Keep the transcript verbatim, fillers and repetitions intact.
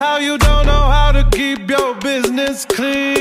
How you don't know how to keep your business clean.